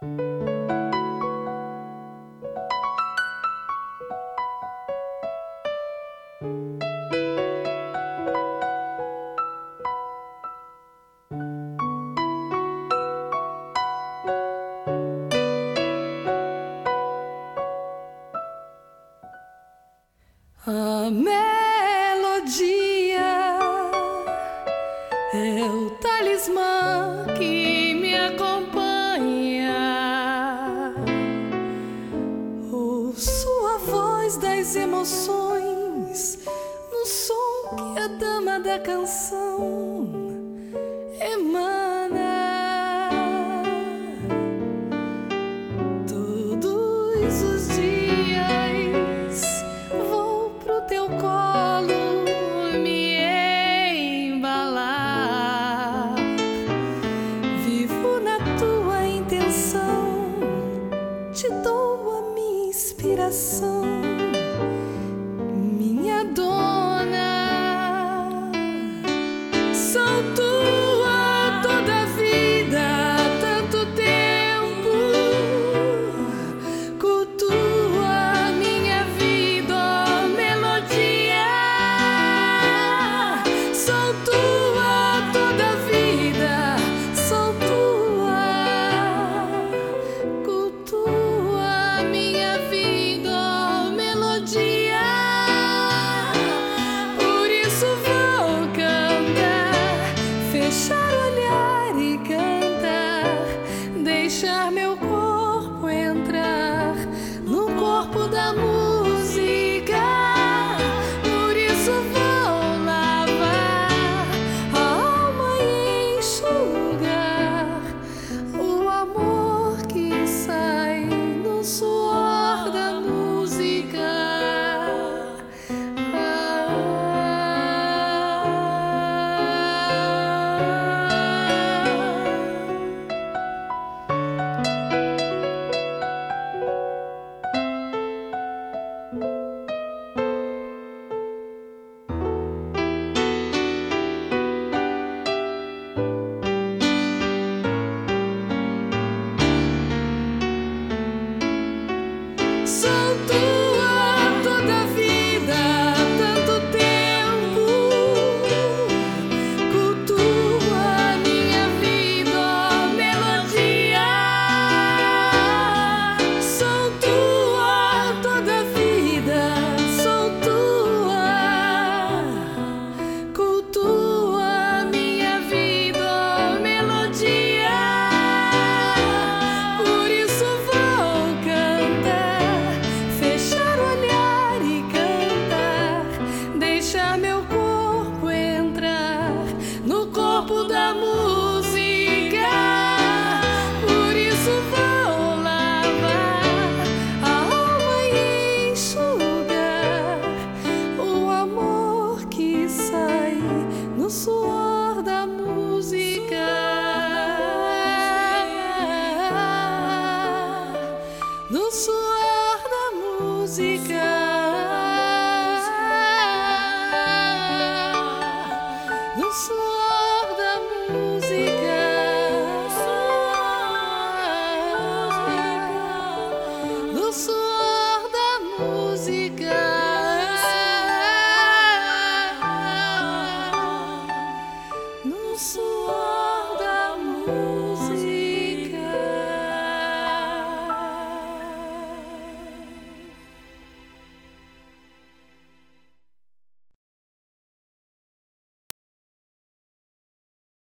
A melodia é o talismã que me acompanha. Ouço a voz das emoções no som que a dama da canção emana. Todos os dias vou pro teu colo me embalar. Vivo na tua intenção, te dou a minha inspiração, minha dona. Sou tua toda a vida, tanto tempo. Cultua minha vida, ó melodia. Sou tua toda a vida, sou tua. Cultua minha vida, ó melodia. Por isso vou cantar, fechar o olhar e cantar, deixar meu corpo entrar no corpo da música. Por isso vou lavar a alma e enxugar o amor que sai no suor da música. Sou tua toda a vida, tanto tempo. Cultua minha vida, ó melodia. Sou tua toda a vida, sou tua. Cultua minha vida, ó melodia. Por isso vou cantar, fechar o olhar e cantar, deixar meu corpo entrar no corpo da música. Por isso vou lavar a alma e enxugar o amor que sai no suor da música. No suor